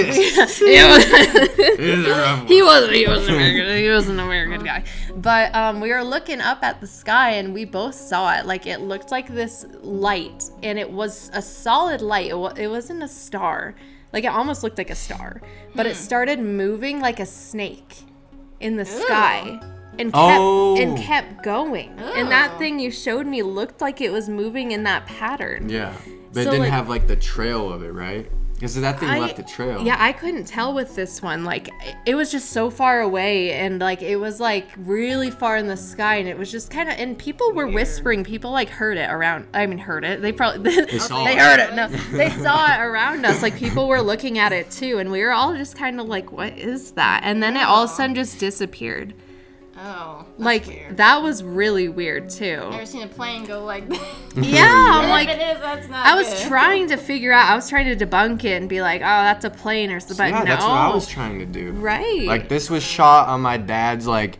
S1: He was an American guy. But we were looking up at the sky, and we both saw it. Like, it looked like this light, and it was a solid light. It wasn't a star. Like, it almost looked like a star. But it started moving like a snake in the sky. And kept going. And that thing you showed me looked like it was moving in that pattern.
S2: Yeah, but
S1: So,
S2: it didn't
S1: like-
S2: have like the trail of it, right? Because that thing left a trail.
S1: Yeah, I couldn't tell with this one. Like, it was just so far away, and like it was like really far in the sky, and it was just kind of. And people were whispering. People like heard it around. I mean, heard it. They probably
S2: saw
S1: they
S2: it.
S1: heard it. No, they saw it around us. Like, people were looking at it too, and we were all just kind of like, "What is that?" And then it all of a sudden just disappeared.
S3: Oh, that's
S1: Like,
S3: weird.
S1: that was really weird too.
S3: Never seen a plane go like that.
S1: Yeah, I'm like.
S3: if it is, that's not
S1: I was
S3: good.
S1: trying to figure out. I was trying to debunk it and be like, "Oh, that's a plane or something." But
S2: yeah,
S1: no,
S2: that's what I was trying to do.
S1: right?
S2: Like, this was shot on my dad's like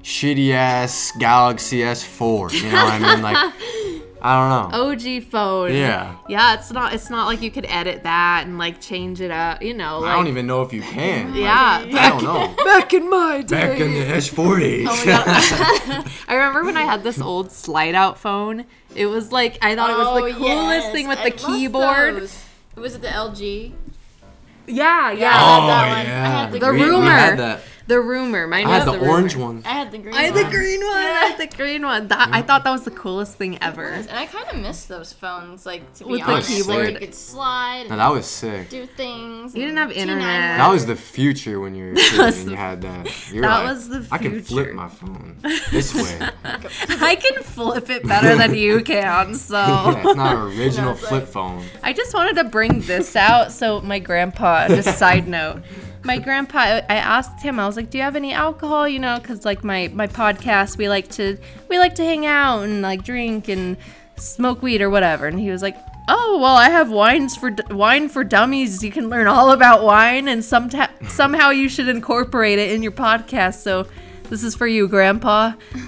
S2: shitty ass Galaxy S4. You know what I mean? Like, I don't know.
S1: OG phone.
S2: Yeah.
S1: Yeah, it's not like you could edit that and like change it up, you know. Like,
S2: I don't even know if you can.
S1: Yeah.
S2: I don't know.
S1: Back in my day.
S2: Back in the S4 days.
S1: Oh my god. I remember when I had this old slide out phone. It was like, I thought it was the coolest thing with the keyboard.
S3: Was it the LG?
S1: Yeah.
S2: Oh,
S3: I had that one.
S2: yeah.
S3: I had the
S1: The
S3: green
S1: rumor.
S2: We had that.
S1: The rumor. Mine
S2: I had
S1: was
S2: the
S1: rumor.
S2: orange one.
S3: I had the green
S1: I had
S3: one.
S1: the green one. I had the green one. That I thought that was the coolest thing ever.
S3: And I kind of miss those phones, like, to be
S1: With the
S3: honest.
S1: keyboard.
S3: Like, you could slide
S2: No,
S3: and
S2: that was sick.
S3: do things.
S1: You didn't
S3: and
S1: have internet.
S3: T9
S2: That was the future when you were a kid
S1: was
S2: and
S1: the-
S2: you had that. You're
S1: that
S2: like,
S1: was the
S2: I can flip
S1: future.
S2: my phone this way.
S1: I can flip it better than you can, so.
S2: Yeah, it's not an original
S3: it's
S2: flip
S3: like-
S2: phone.
S1: I just wanted to bring this out. So my grandpa, just side note, my grandpa, I asked him, I was like, do you have any alcohol? You know, because like my podcast, we like to hang out and like drink and smoke weed or whatever. And he was like, oh, well, I have wine for dummies. You can learn all about wine, and somehow you should incorporate it in your podcast. So this is for you, Grandpa.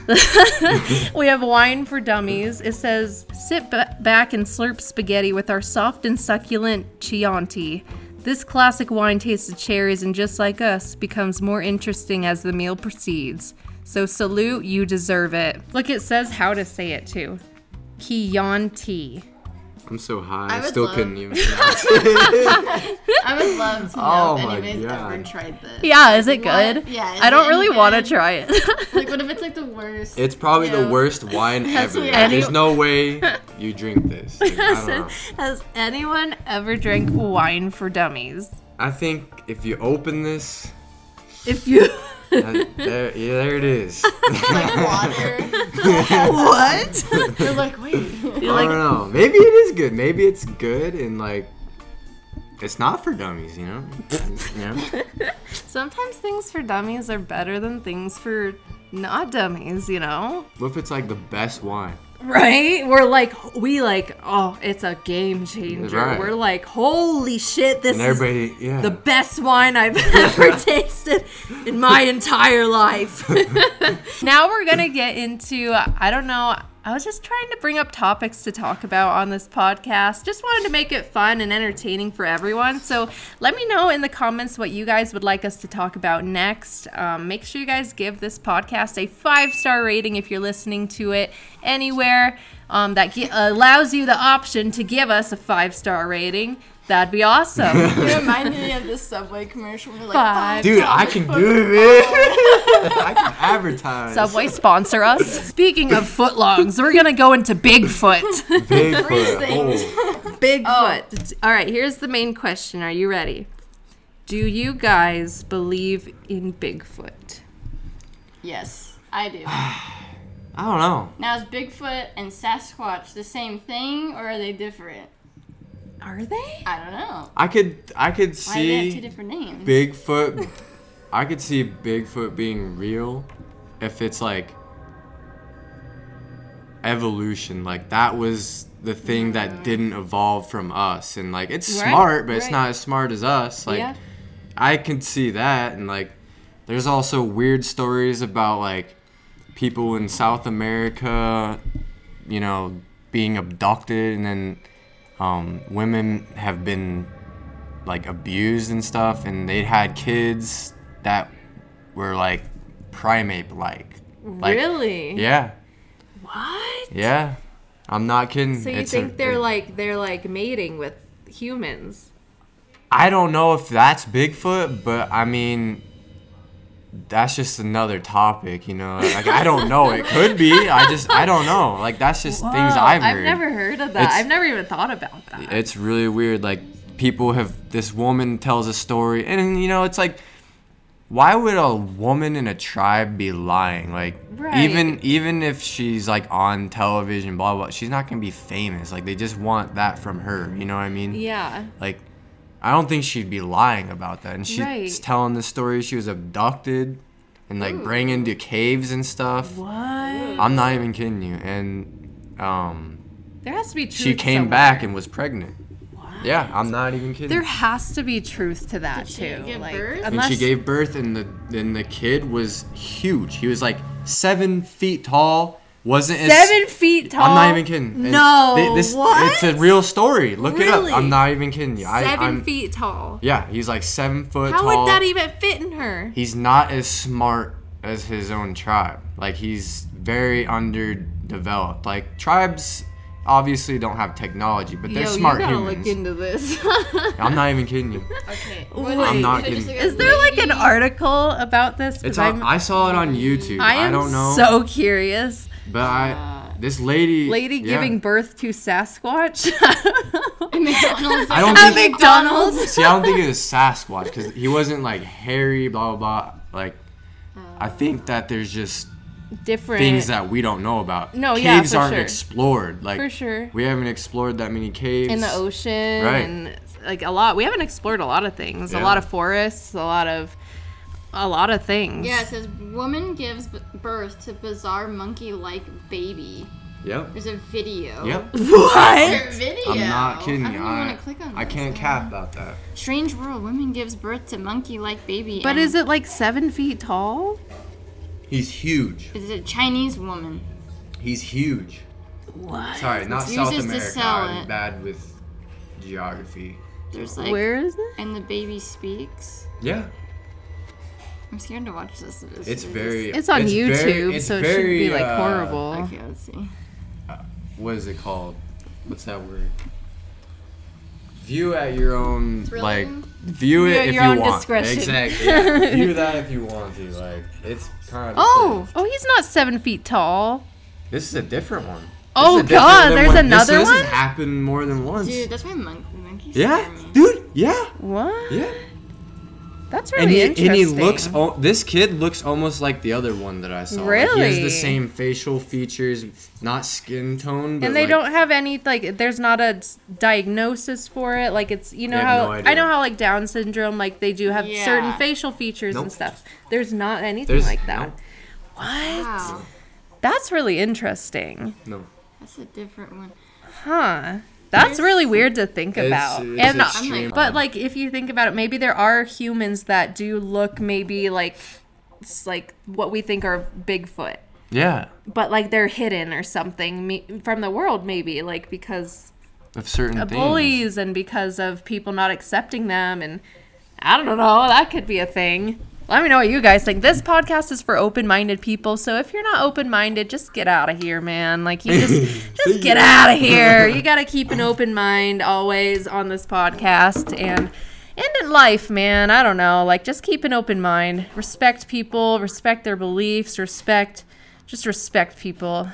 S1: We have wine for dummies. It says, sit back and slurp spaghetti with our soft and succulent Chianti. This classic wine tastes of cherries and just like us becomes more interesting as the meal proceeds. So salute, you deserve it. Look, it says how to say it too. Chianti.
S2: I'm so high,
S3: I
S2: I
S3: would
S2: still
S3: love-
S2: couldn't even pronounce it.
S3: I would love to know
S2: Oh
S3: if
S2: my
S3: anybody's
S2: God.
S3: ever tried this.
S1: Yeah, is it
S3: What?
S1: good?
S3: Yeah, is
S1: I don't
S3: it
S1: really
S3: any
S1: want to
S3: good?
S1: try it.
S3: Like, what if it's like the worst?
S2: It's probably
S3: Yeah.
S2: the worst wine
S3: That's
S2: ever.
S3: weird.
S2: There's no way you drink this. Like, I don't know.
S1: Has anyone ever drank wine for dummies?
S2: I think if you open this,
S1: If you...
S2: there it is.
S3: Like water.
S1: What?
S3: You're like, wait.
S1: You're
S2: I
S1: like,
S2: don't know. Maybe it is good. Maybe it's good and like it's not for dummies, you know?
S1: sometimes things for dummies are better than things for not dummies, you know?
S2: What if it's like the best wine?
S1: Right? We like, oh, it's a game changer.
S2: Right.
S1: We're like, holy shit, this
S2: And
S1: is
S2: everybody, yeah.
S1: the best wine I've ever tasted in my entire life. Now we're going to get into, I don't know, I was just trying to bring up topics to talk about on this podcast. Just wanted to make it fun and entertaining for everyone. So let me know in the comments what you guys would like us to talk about next. Make sure you guys give this podcast a 5-star rating if you're listening to it anywhere that allows you the option to give us a 5-star rating. That'd be awesome.
S3: You remind me of this Subway commercial where they're like,
S1: Five.
S2: Dude, I can do it. I can advertise.
S1: Subway sponsor us. Speaking of footlongs, we're gonna go into Bigfoot.
S2: Bigfoot.
S3: things.
S2: Oh.
S1: Bigfoot. All right, here's the main question. Are you ready? Do you guys believe in Bigfoot?
S3: Yes, I do.
S2: I don't know.
S3: Now, is Bigfoot and Sasquatch the same thing, or are they different?
S1: Are they?
S3: I don't know.
S2: I could
S3: Why do they have two
S2: see
S3: different names?
S2: Bigfoot. I could see Bigfoot being real if it's like evolution. Like that was the thing that didn't evolve from us, and like it's
S1: Right,
S2: smart, but it's
S1: right.
S2: not as smart as us. Like
S1: Yeah.
S2: I can see that, and like there's also weird stories about like people in South America, you know, being abducted, and then women have been like abused and stuff, and they had kids that were like primate-like. Like,
S1: Really?
S2: Yeah,
S1: What?
S2: yeah. I'm not kidding.
S1: So you
S2: It's
S1: think they're like mating with humans?
S2: I don't know if that's Bigfoot, but I mean, that's just another topic, you know. Like I don't know. It could be. I don't know. Like that's just things I've heard.
S1: I've never heard of that.
S2: It's-
S1: I've never even thought about that.
S2: It's really weird. Like people have, this woman tells a story, and you know, it's like, why would a woman in a tribe be lying? Like
S1: Right.
S2: even if she's like on television, blah blah, she's not gonna be famous. Like they just want that from her. You know what I mean?
S1: Yeah.
S2: Like I don't think she'd be lying about that. And she's
S1: Right.
S2: telling the story. She was abducted and like bring into caves and stuff.
S1: What?
S2: I'm not even kidding you. And
S1: There has to be truth
S2: she came
S1: somewhere.
S2: back and was pregnant. Yeah, I'm not even kidding.
S1: There has to be truth to that
S3: Did she
S1: too.
S3: give
S1: Like,
S3: birth?
S2: And
S1: unless
S2: she gave birth, and the kid was huge. He was like 7 feet tall. Wasn't as
S1: 7 feet tall.
S2: I'm not even kidding. And
S1: No, what?
S2: It's a real story. Look
S1: Really?
S2: it up. I'm not even kidding you.
S1: 7 feet tall.
S2: Yeah, he's like 7 foot
S1: How
S2: tall.
S1: would that even fit in her?
S2: He's not as smart as his own tribe. Like, he's very underdeveloped. Like, tribes obviously don't have technology, but they're smart
S1: you gotta
S2: humans.
S1: look into this.
S2: I'm not even kidding you.
S3: Okay.
S2: I'm not
S3: should I just
S2: kidding.
S3: look up
S1: Is there like an
S3: lady?
S1: article about this? 'Cause
S2: It's on, I saw it on YouTube.
S1: I am
S2: don't know.
S1: so curious.
S2: But this lady.
S1: Lady
S2: yeah.
S1: giving birth to Sasquatch.
S3: McDonald's.
S2: I don't
S1: At
S2: think.
S1: McDonald's.
S2: See, I don't think it was Sasquatch because he wasn't like hairy, blah blah blah. Like, I think that there's just
S1: Different
S2: things that we don't know about.
S1: No, yeah,
S2: caves
S1: for
S2: aren't
S1: sure.
S2: explored. Like,
S1: For sure.
S2: we haven't explored that many caves
S1: in the ocean
S2: Right.
S1: and like a lot. We haven't explored a lot of things. A
S2: Yeah.
S1: lot of forests. A lot of things.
S3: Yeah, it says woman gives birth to bizarre monkey-like baby.
S2: Yep.
S3: There's a video.
S2: Yep.
S1: What?
S3: There's a video.
S2: I'm not kidding
S3: I
S2: you.
S3: don't even want to click on
S2: I
S3: this,
S2: can't
S3: man.
S2: cap about that.
S3: Strange world. Woman gives birth to monkey-like baby.
S1: But
S3: and
S1: is it like 7 feet tall?
S2: He's huge.
S3: Is it a Chinese woman?
S2: He's huge.
S1: What?
S2: Sorry, not
S3: It's
S2: South
S3: used to
S2: America.
S3: sell
S2: I'm
S3: it.
S2: bad with geography.
S3: There's like.
S1: Where is it?
S3: And the baby speaks.
S2: Yeah.
S3: I'm scared to watch this.
S2: It's very.
S1: It's on YouTube,
S2: very-
S1: so it
S2: very,
S1: shouldn't be like horrible.
S3: Okay, let's see.
S2: What is it called? What's that word? View at your own like. View it
S1: View at
S2: if
S1: your
S2: you
S1: own
S2: want.
S1: discretion.
S2: Exactly. Yeah. View that if you want to. Like, it's kind of.
S1: Oh, he's not 7 feet tall.
S2: This is a different one.
S1: Oh,
S2: This is a different
S1: God,
S2: than
S1: there's
S2: one-
S1: another
S2: this
S1: one?
S2: has happened more than once.
S3: Dude, that's why monkeys
S2: Yeah,
S3: scare me.
S2: dude. Yeah,
S1: What?
S2: yeah.
S1: That's
S2: And
S1: really
S2: he
S1: interesting.
S2: looks. This kid looks almost like the other one that I saw. Like, he has
S1: Really?
S2: the same facial features, not skin tone. But
S1: And they
S2: like,
S1: don't have any like. There's not a diagnosis for it. Like it's you know
S2: They have
S1: how
S2: no idea.
S1: I know how like Down syndrome like they do have
S3: Yeah.
S1: certain facial features and
S2: Nope.
S1: stuff. There's not anything
S2: There's
S1: like that.
S2: no.
S1: What?
S3: Wow.
S1: That's really interesting.
S2: No.
S3: That's a different one.
S1: Huh. That's really weird to think about.
S2: It's
S1: And
S2: extreme.
S1: but like if you think about it, maybe there are humans that do look maybe like it's like what we think are Bigfoot.
S2: Yeah.
S1: But like they're hidden or something from the world maybe like because
S2: Of certain
S1: of
S2: things.
S1: bullies and because of people not accepting them and I don't know, that could be a thing. Let me know what you guys think. This podcast is for open-minded people, so if you're not open-minded, just get out of here, man. Like you just get out of here. You got to keep an open mind always on this podcast and in life, man. I don't know. Like just keep an open mind. Respect people, respect their beliefs, respect people.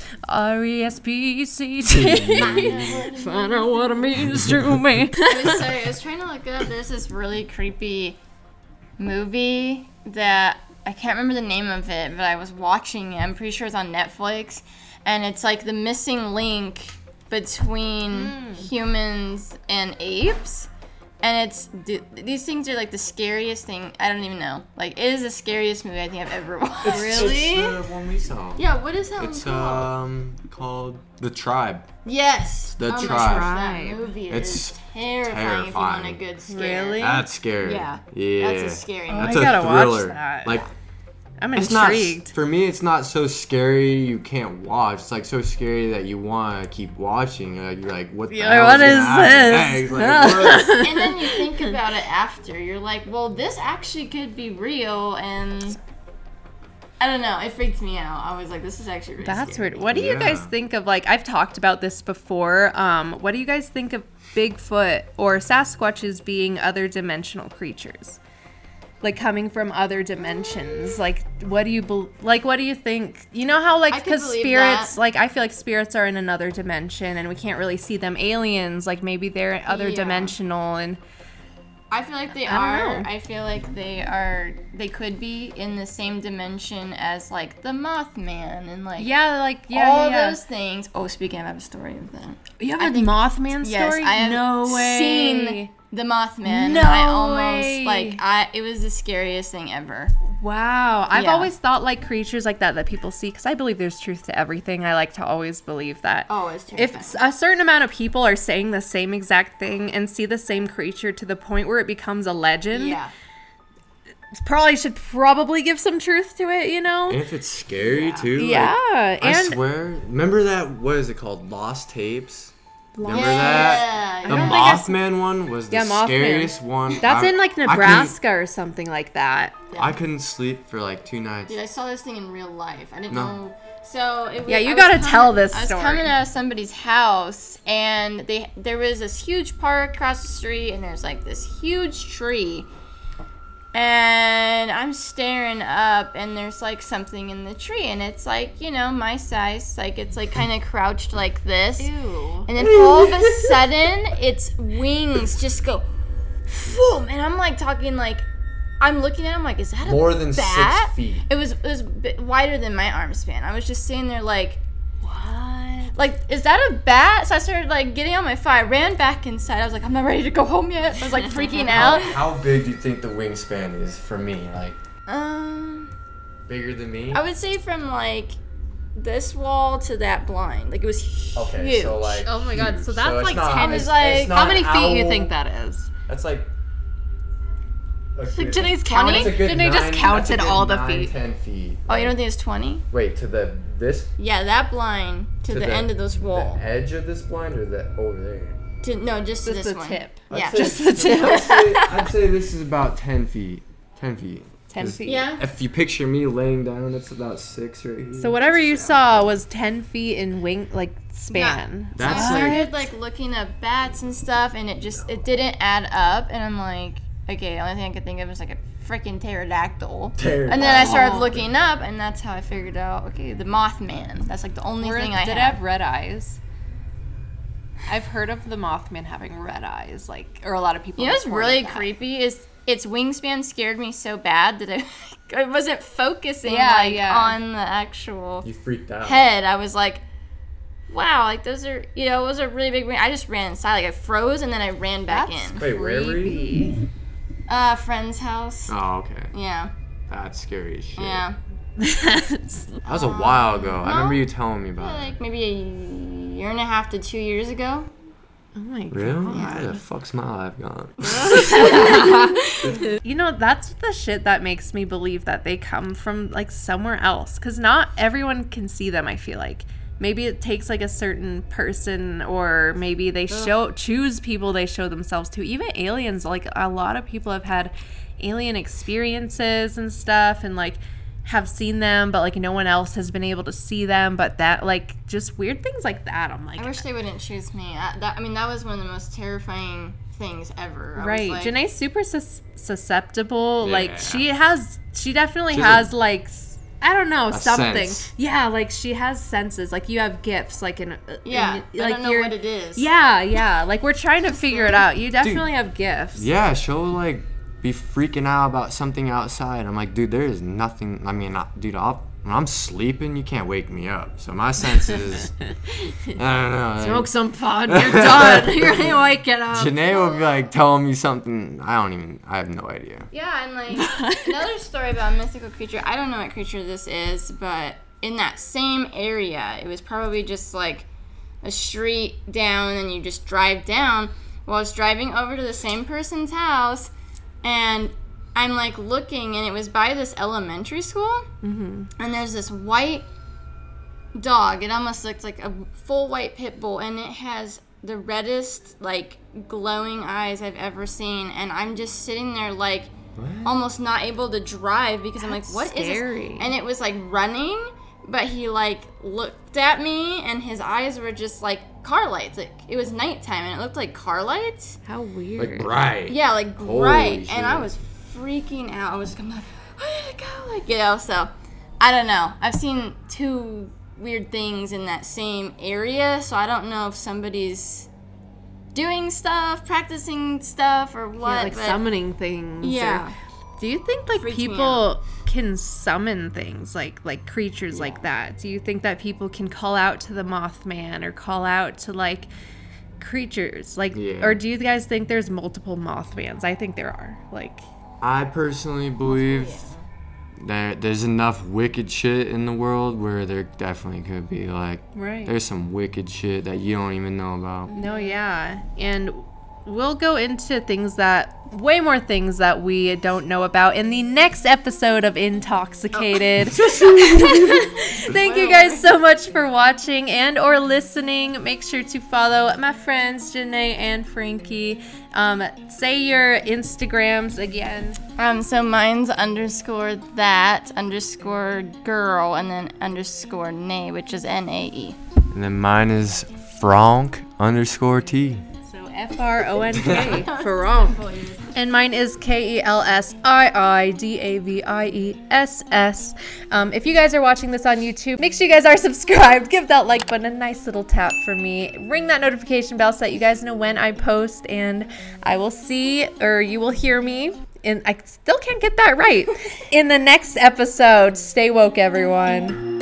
S1: RESPCT. Find out what it means to me.
S3: I was trying to look up. There's this really creepy movie that I can't remember the name of it, but I was watching it. I'm pretty sure it's on Netflix, and it's like the missing link between humans and apes. And these things are like the scariest thing. I don't even know. Like, it is the scariest movie I think I've ever watched.
S2: It's the one we saw.
S3: Yeah, what is that
S2: It's
S3: one called?
S2: called The Tribe.
S3: Yes.
S2: The
S3: oh my
S2: Tribe.
S3: gosh, that movie
S2: It's
S3: is terrifying if you want a
S2: terrifying.
S3: good scare.
S1: Really?
S2: That's scary.
S3: Yeah.
S2: Yeah.
S3: That's a scary movie.
S2: That's
S1: I gotta
S2: a
S1: watch
S2: thriller.
S1: that.
S2: Like,
S1: I'm
S2: it's not
S1: intrigued.
S2: for me. It's not so scary you can't watch. It's like so scary that you want to keep watching. Like, you're like, what the
S1: Yeah,
S2: hell
S1: what
S2: is
S1: is
S2: gonna happen
S1: this?
S2: next? Like, what?
S3: And then you think about it after. You're like, well, this actually could be real, and I don't know. It freaked me out. I was like, this is actually really
S1: That's
S3: scary.
S1: weird. What do you guys
S2: Yeah.
S1: think of, like, I've talked about this before. What do you guys think of Bigfoot or Sasquatches being other dimensional creatures? Like, coming from other dimensions. Like, what do you think? You know how, like,
S3: I could
S1: because
S3: believe
S1: spirits,
S3: that.
S1: like, I feel like spirits are in another dimension and we can't really see them. Aliens, like, maybe they're other
S3: Yeah.
S1: dimensional and...
S3: I feel like they
S1: I don't
S3: are.
S1: know.
S3: I feel like they are. They could be in the same dimension as like the Mothman and like
S1: Yeah, like,
S3: all
S1: yeah.
S3: those things. Oh, speaking, I have a story of that.
S1: You have
S3: I
S1: a
S3: think-
S1: Mothman
S3: Yes,
S1: story?
S3: I have
S1: No way.
S3: seen the Mothman.
S1: No
S3: and I almost
S1: way.
S3: it was the scariest thing ever.
S1: Wow. I've
S3: Yeah.
S1: always thought like creatures like that people see, because I believe there's truth to everything. I like to always believe that.
S3: Oh, it's
S1: If
S3: terrifying.
S1: a certain amount of people are saying the same exact thing and see the same creature to the point where it becomes a legend,
S3: Yeah.
S1: should give some truth to it, you know?
S2: And if it's scary too.
S1: Yeah.
S2: Like, I
S1: And
S2: swear. Remember that? What is it called? Lost Tapes. Remember
S3: Yeah.
S2: that?
S3: I
S2: The
S1: don't think I s-
S2: Mothman one was the
S1: Yeah, Mothman.
S2: scariest one.
S1: that's in like
S2: I couldn't-
S1: Nebraska or something like that.
S2: I couldn't sleep for like 2 nights.
S3: Dude, I saw this thing in real life. I didn't
S2: No.
S3: know. So it was,
S1: Yeah, you
S3: I was
S1: gotta
S3: coming-
S1: tell this
S3: I was
S1: story.
S3: coming out of somebody's house, and there was this huge park across the street, and there's like this huge tree. And I'm staring up, and there's like something in the tree, and it's like, you know, my size, like it's like kind of crouched like this.
S1: Ew.
S3: And then all of a sudden, its wings just go, boom, and I'm like talking like, I'm looking at him like, is that a
S2: More than
S3: bat?
S2: 6 feet.
S3: It was a bit wider than my arm span. I was just sitting there like, what? Like, is that a bat? So I started like getting on my phone. I ran back inside. I was like, I'm not ready to go home yet. I was like freaking out.
S2: How big do you think the wingspan is for me? Like bigger than me?
S3: I would say from like this wall to that blind. Like it was huge.
S2: Okay, so like.
S1: Oh my God,
S2: huge.
S1: so that's
S2: it's
S1: like
S2: not-
S1: 10
S2: it's-
S3: is like-
S2: it's not
S1: How many
S2: an
S1: feet you
S2: owl.
S1: think that is?
S2: That's like.
S1: Janae's
S3: 20?
S1: counting.
S2: That's a good
S1: Janae just
S2: 9
S1: counted
S2: that's a good
S1: all the
S2: 9,
S1: feet.
S2: 10 feet.
S3: Oh, you don't think it's 20?
S2: Wait, to this
S3: Yeah, that blind to the end of this wall.
S2: The edge of this blind or the over there?
S3: No, just to
S1: Just
S3: this
S1: the
S3: one.
S1: tip.
S3: Yeah.
S1: Just the tip.
S2: I'd say this is about 10 feet. 10 feet.
S1: 10 feet.
S3: Yeah.
S2: If you picture me laying down, it's about 6 right here.
S1: So whatever you saw was 10 feet in wing, like, span.
S3: So I
S2: That's
S3: started like looking at bats and stuff, and it didn't add up. And I'm like, okay, the only thing I could think of is like a freaking pterodactyl. And then I started looking up, and that's how I figured out, okay, the Mothman. That's like the only thing I
S1: Did it
S3: had.
S1: have red eyes? I've heard of the Mothman having red eyes, like, or a lot of people.
S3: You know what's
S1: reported
S3: really
S1: that.
S3: creepy is its wingspan scared me so bad that I wasn't focusing
S1: Yeah.
S3: on the actual
S2: You freaked out.
S3: head. I was like, wow, like those are, it was a really big wing. I just ran inside, like I froze and then I ran back in.
S2: Wait, where were you?
S3: Friend's house.
S2: Oh, okay.
S3: Yeah,
S2: That's scary as shit.
S3: yeah.
S2: That was a while ago. I remember you telling me about it.
S3: Like maybe a year and a half to 2 years ago.
S1: Oh my God.
S2: Really? Where the fuck's my life gone?
S1: You know, that's the shit that makes me believe that they come from like somewhere else. Because not everyone can see them, I feel like. Maybe it takes like a certain person, or maybe they choose people they show themselves to. Even aliens, like a lot of people have had alien experiences and stuff, and like have seen them, but like no one else has been able to see them. But that, like, just weird things like that. I'm like,
S3: I wish they wouldn't choose me. That was one of the most terrifying things ever. I was
S1: right.
S3: like,
S1: Janae's super susceptible. Like
S2: Yeah.
S1: she definitely
S2: She's
S1: has like, I don't know, something.
S2: sense.
S1: Yeah, like she has senses. Like you have gifts. Like
S3: yeah,
S1: in,
S3: I
S1: like
S3: don't know what it is.
S1: Yeah. Like we're trying to figure it out. You definitely have gifts.
S2: Yeah, she'll like be freaking out about something outside. I'm like, dude, there is nothing. I mean, when I'm sleeping, you can't wake me up. So my senses, I don't know.
S1: Smoke some pot. You're done. You're gonna wake it up.
S2: Janae will be like telling me something. I have no idea.
S3: Yeah, and like another story about a mythical creature. I don't know what creature this is, but in that same area, it was probably just like a street down, and you just drive down. Well, I was driving over to the same person's house, and I'm like looking, and it was by this elementary school, and there's this white dog. It almost looks like a full white pit bull, and it has the reddest, like, glowing eyes I've ever seen. And I'm just sitting there, like, almost not able to drive because I'm like, what is
S1: scary.
S3: this? And it was like running, but he like looked at me, and his eyes were just like car lights. Like it was nighttime, and it looked like car lights.
S1: How weird.
S2: Like bright.
S3: Yeah, like
S2: Holy
S3: bright.
S2: shit.
S3: And I was freaking out. I was like, where did it go? Like, so I don't know. I've seen two weird things in that same area, so I don't know if somebody's doing stuff, practicing stuff, or what.
S1: Yeah, like
S3: but
S1: summoning things.
S3: Yeah.
S1: Or, do you think like
S3: Freaks me
S1: people can summon things like creatures like that? Do you think that people can call out to the Mothman or call out to like creatures like, or do you guys think there's multiple Mothmans? I think there are. Like,
S2: I personally believe there's enough wicked shit in the world where there definitely could be like,
S1: Right.
S2: there's some wicked shit that you don't even know about.
S1: No, yeah. And we'll go into way more things that we don't know about in the next episode of Intoxicated. Thank you guys so much for watching and or listening. Make sure to follow my friends Janae and Frankie. Say your Instagrams again.
S3: So mine's _that_girl and then _nae, which is NAE.
S2: And then mine is Frank_T.
S1: F-R-O-N-K, Frank. And mine is KELSIIDAVIESS. If you guys are watching this on YouTube, make sure you guys are subscribed. Give that like button a nice little tap for me. Ring that notification bell so that you guys know when I post. And I will see, or you will hear me, and I still can't get that right, in the next episode. Stay woke, everyone.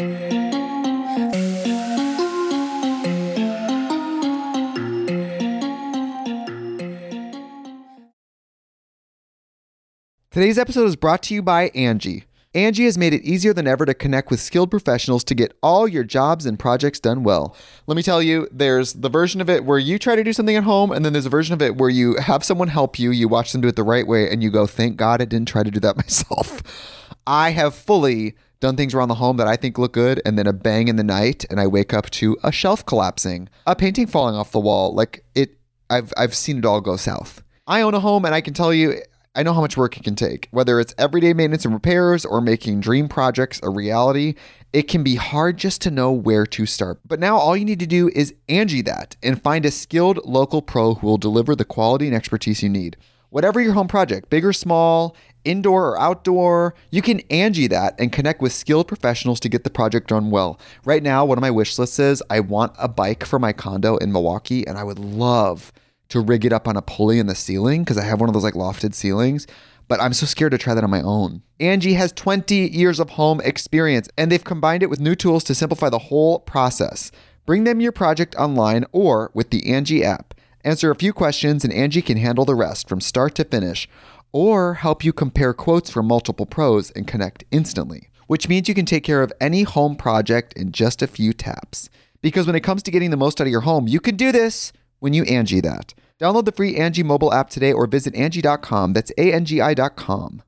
S4: Today's episode is brought to you by Angie. Angie has made it easier than ever to connect with skilled professionals to get all your jobs and projects done well. Let me tell you, there's the version of it where you try to do something at home, and then there's a version of it where you have someone help you, you watch them do it the right way, and you go, thank God I didn't try to do that myself. I have fully done things around the home that I think look good, and then a bang in the night, and I wake up to a shelf collapsing, a painting falling off the wall. I've seen it all go south. I own a home, and I can tell you, I know how much work it can take. Whether it's everyday maintenance and repairs or making dream projects a reality, it can be hard just to know where to start. But now all you need to do is Angie that and find a skilled local pro who will deliver the quality and expertise you need. Whatever your home project, big or small, indoor or outdoor, you can Angie that and connect with skilled professionals to get the project done well. Right now, one of my wish lists is I want a bike for my condo in Milwaukee, and I would love to rig it up on a pulley in the ceiling because I have one of those like lofted ceilings, but I'm so scared to try that on my own. Angie has 20 years of home experience, and they've combined it with new tools to simplify the whole process. Bring them your project online or with the Angie app. Answer a few questions and Angie can handle the rest from start to finish, or help you compare quotes from multiple pros and connect instantly, which means you can take care of any home project in just a few taps. Because when it comes to getting the most out of your home, you can do this when you Angie that. Download the free Angie mobile app today or visit Angie.com. That's ANGI.com.